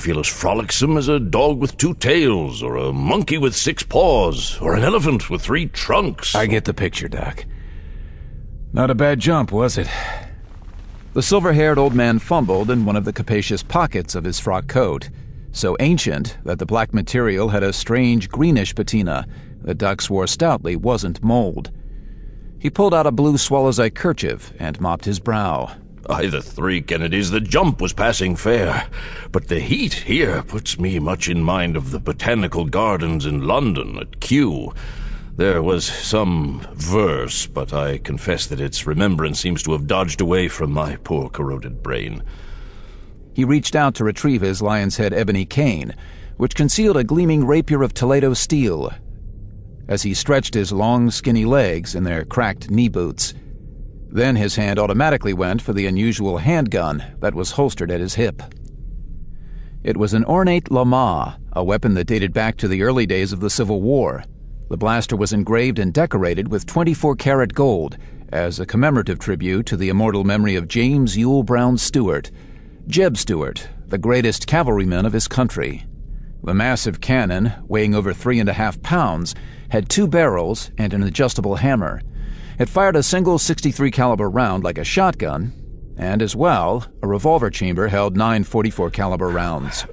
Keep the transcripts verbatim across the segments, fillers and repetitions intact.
feel as frolicsome as a dog with two tails, or a monkey with six paws, or an elephant with three trunks. I get the picture, Doc. Not a bad jump, was it? The silver-haired old man fumbled in one of the capacious pockets of his frock coat, so ancient that the black material had a strange greenish patina that Doc swore stoutly wasn't mold. He pulled out a blue swallow's eye kerchief and mopped his brow. By the three Kennedys, the jump was passing fair, but the heat here puts me much in mind of the botanical gardens in London at Kew. There was some verse, but I confess that its remembrance seems to have dodged away from my poor corroded brain. He reached out to retrieve his lion's head ebony cane, which concealed a gleaming rapier of Toledo steel. As he stretched his long, skinny legs in their cracked knee boots, then his hand automatically went for the unusual handgun that was holstered at his hip. It was an ornate lama, a weapon that dated back to the early days of the Civil War. The blaster was engraved and decorated with twenty-four karat gold as a commemorative tribute to the immortal memory of James Ewell Brown Stewart, Jeb Stuart, the greatest cavalryman of his country. The massive cannon, weighing over three and a half pounds, had two barrels and an adjustable hammer. It fired a single sixty-three caliber round like a shotgun, and as well, a revolver chamber held nine forty-four caliber rounds.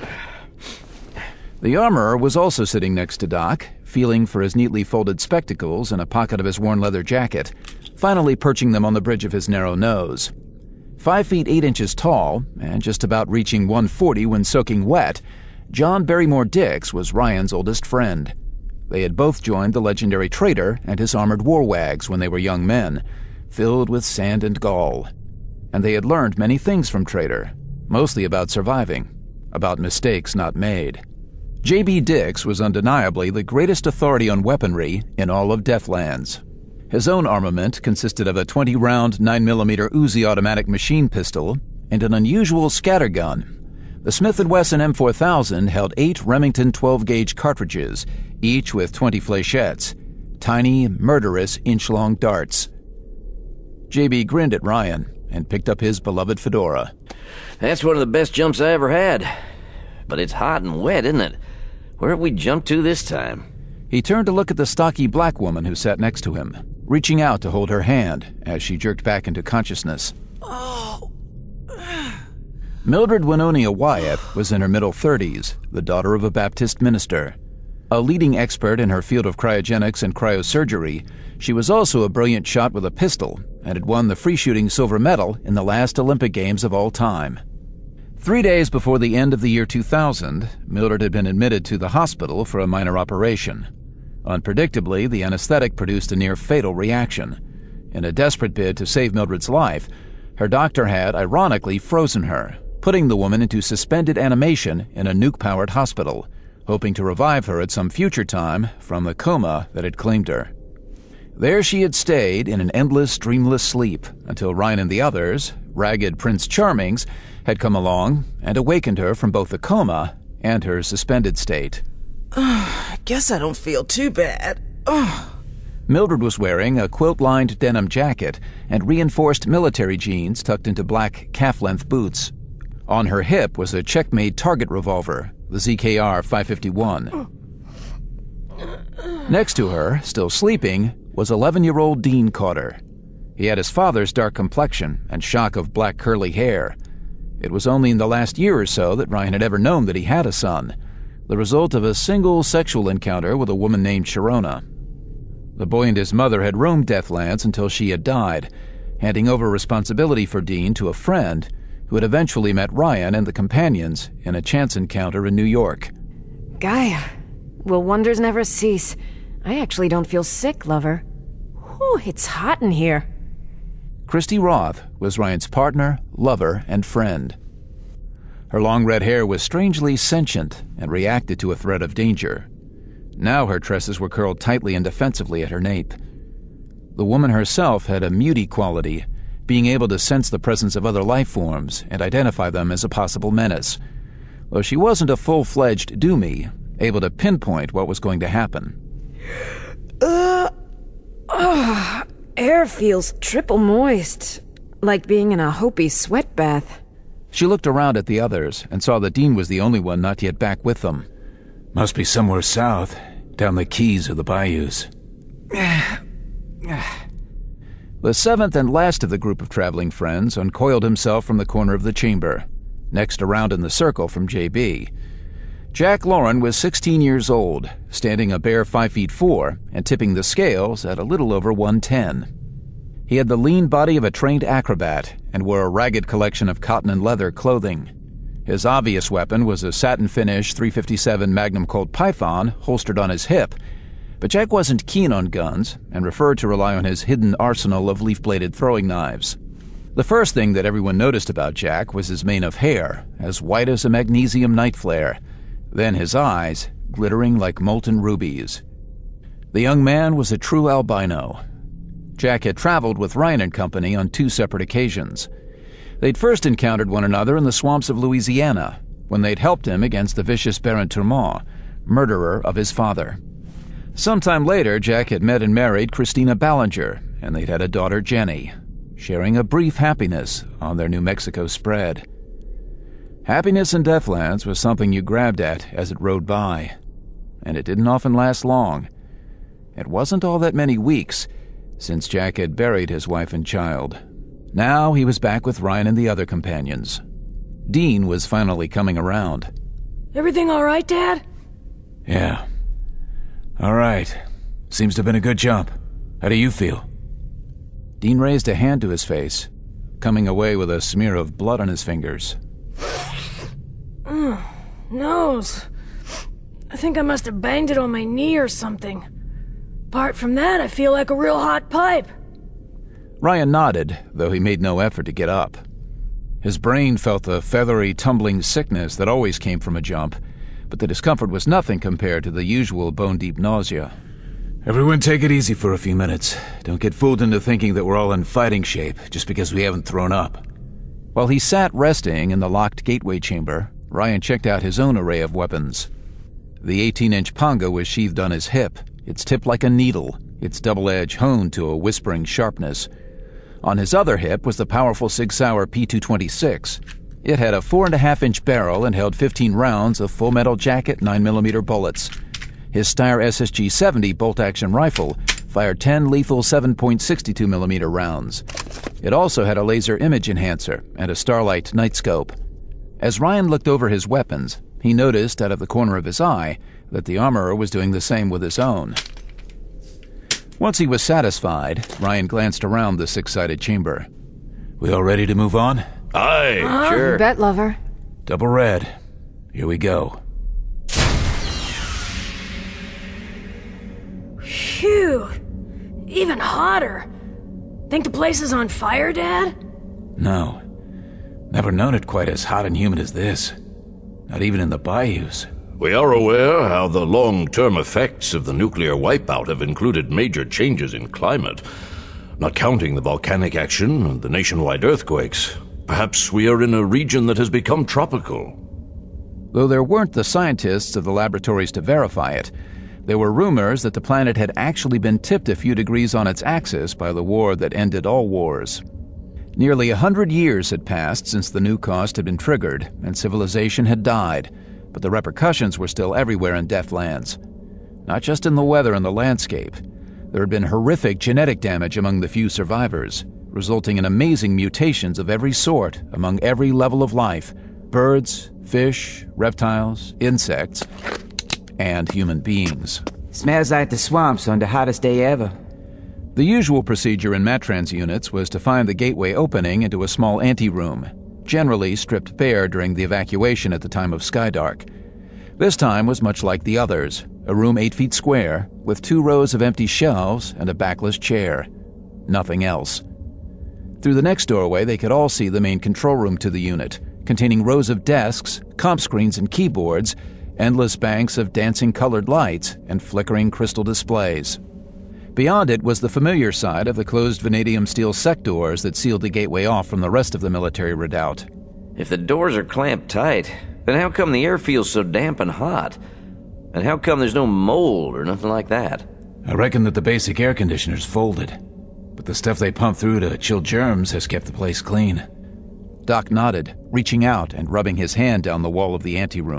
The armorer was also sitting next to Doc, feeling for his neatly folded spectacles in a pocket of his worn leather jacket, finally perching them on the bridge of his narrow nose. Five feet eight inches tall, and just about reaching one forty when soaking wet, John Barrymore Dix was Ryan's oldest friend. They had both joined the legendary trader and his armored war wags when they were young men, filled with sand and gall. And they had learned many things from Trader, mostly about surviving, about mistakes not made. J B. Dix was undeniably the greatest authority on weaponry in all of Deathlands. His own armament consisted of a twenty-round nine millimeter Uzi automatic machine pistol and an unusual scattergun. The Smith and Wesson M four thousand held eight Remington twelve gauge cartridges, each with twenty flechettes, tiny, murderous, inch-long darts. J B grinned at Ryan and picked up his beloved fedora. That's one of the best jumps I ever had. But it's hot and wet, isn't it? Where have we jumped to this time? He turned to look at the stocky black woman who sat next to him, reaching out to hold her hand as she jerked back into consciousness. Oh. Mildred Winonia Wyeth was in her middle thirties, the daughter of a Baptist minister. A leading expert in her field of cryogenics and cryosurgery, she was also a brilliant shot with a pistol and had won the free-shooting silver medal in the last Olympic Games of all time. Three days before the end of the year two thousand, Mildred had been admitted to the hospital for a minor operation. Unpredictably, the anesthetic produced a near-fatal reaction. In a desperate bid to save Mildred's life, her doctor had, ironically, frozen her, putting the woman into suspended animation in a nuke-powered hospital, hoping to revive her at some future time from the coma that had claimed her. There she had stayed in an endless, dreamless sleep until Ryan and the others, ragged Prince Charmings, had come along and awakened her from both the coma and her suspended state. I guess I don't feel too bad. Oh. Mildred was wearing a quilt-lined denim jacket and reinforced military jeans tucked into black calf-length boots. On her hip was a check-made target revolver, the Z K R five fifty-one. Next to her, still sleeping, was eleven-year-old Dean Cotter. He had his father's dark complexion and shock of black curly hair. It was only in the last year or so that Ryan had ever known that he had a son, the result of a single sexual encounter with a woman named Sharona. The boy and his mother had roamed Deathlands until she had died, handing over responsibility for Dean to a friend who had eventually met Ryan and the companions in a chance encounter in New York. Gaia, will wonders never cease? I actually don't feel sick, lover. Whew, it's hot in here. Christy Roth was Ryan's partner, lover, and friend. Her long red hair was strangely sentient and reacted to a threat of danger. Now her tresses were curled tightly and defensively at her nape. The woman herself had a muty quality, being able to sense the presence of other life forms and identify them as a possible menace. Though she wasn't a full-fledged Doomy, able to pinpoint what was going to happen. Uh, uh, air feels triple moist, like being in a Hopi sweat bath. She looked around at the others and saw that Dean was the only one not yet back with them. Must be somewhere south, down the keys or the bayous. The seventh and last of the group of traveling friends uncoiled himself from the corner of the chamber, next around in the circle from J B. Jack Lauren was sixteen years old, standing a bare five feet four and tipping the scales at a little over one ten. He had the lean body of a trained acrobat and wore a ragged collection of cotton and leather clothing. His obvious weapon was a satin-finish three fifty-seven Magnum Colt Python holstered on his hip, but Jack wasn't keen on guns and preferred to rely on his hidden arsenal of leaf-bladed throwing knives. The first thing that everyone noticed about Jack was his mane of hair, as white as a magnesium night flare, then his eyes, glittering like molten rubies. The young man was a true albino. Jack had traveled with Ryan and company on two separate occasions. They'd first encountered one another in the swamps of Louisiana, when they'd helped him against the vicious Baron Tourmont, murderer of his father. Sometime later, Jack had met and married Christina Ballinger, and they'd had a daughter, Jenny, sharing a brief happiness on their New Mexico spread. Happiness in Deathlands was something you grabbed at as it rode by, and it didn't often last long. It wasn't all that many weeks since Jack had buried his wife and child. Now he was back with Ryan and the other companions. Dean was finally coming around. Everything all right, Dad? Yeah. All right. Seems to have been a good jump. How do you feel? Dean raised a hand to his face, coming away with a smear of blood on his fingers. Mm, nose. I think I must have banged it on my knee or something. Apart from that, I feel like a real hot pipe. Ryan nodded, though he made no effort to get up. His brain felt the feathery, tumbling sickness that always came from a jump, but the discomfort was nothing compared to the usual bone-deep nausea. Everyone take it easy for a few minutes. Don't get fooled into thinking that we're all in fighting shape just because we haven't thrown up. While he sat resting in the locked gateway chamber, Ryan checked out his own array of weapons. The eighteen-inch Ponga was sheathed on his hip, its tip like a needle, its double edge honed to a whispering sharpness. On his other hip was the powerful Sig Sauer P two twenty-six. It had a four and a half inch barrel and held fifteen rounds of full metal jacket nine millimeter bullets. His Steyr S S G seventy bolt-action rifle fired ten lethal seven point six two millimeter rounds. It also had a laser image enhancer and a Starlight night scope. As Ryan looked over his weapons, he noticed out of the corner of his eye that the armorer was doing the same with his own. Once he was satisfied, Ryan glanced around the six-sided chamber. We all ready to move on? Aye, Uh, sure. you bet, lover. Double red. Here we go. Phew. Even hotter. Think the place is on fire, Dad? No. Never known it quite as hot and humid as this. Not even in the bayous. We are aware how the long-term effects of the nuclear wipeout have included major changes in climate. Not counting the volcanic action and the nationwide earthquakes, perhaps we are in a region that has become tropical. Though there weren't the scientists of the laboratories to verify it, there were rumors that the planet had actually been tipped a few degrees on its axis by the war that ended all wars. Nearly a hundred years had passed since the new cost had been triggered, and civilization had died, but the repercussions were still everywhere in Deathlands. Not just in the weather and the landscape. There had been horrific genetic damage among the few survivors, resulting in amazing mutations of every sort among every level of life: birds, fish, reptiles, insects, and human beings. Smells like the swamps on the hottest day ever. The usual procedure in Matrans units was to find the gateway opening into a small anteroom, generally stripped bare during the evacuation at the time of Skydark. This time was much like the others, a room eight feet square, with two rows of empty shelves and a backless chair. Nothing else. Through the next doorway, they could all see the main control room to the unit, containing rows of desks, comp screens and keyboards, endless banks of dancing colored lights, and flickering crystal displays. Beyond it was the familiar side of the closed vanadium steel sec doors that sealed the gateway off from the rest of the military redoubt. If the doors are clamped tight, then how come the air feels so damp and hot? And how come there's no mold or nothing like that? I reckon that the basic air conditioner's folded, but the stuff they pump through to chill germs has kept the place clean. Doc nodded, reaching out and rubbing his hand down the wall of the anteroom.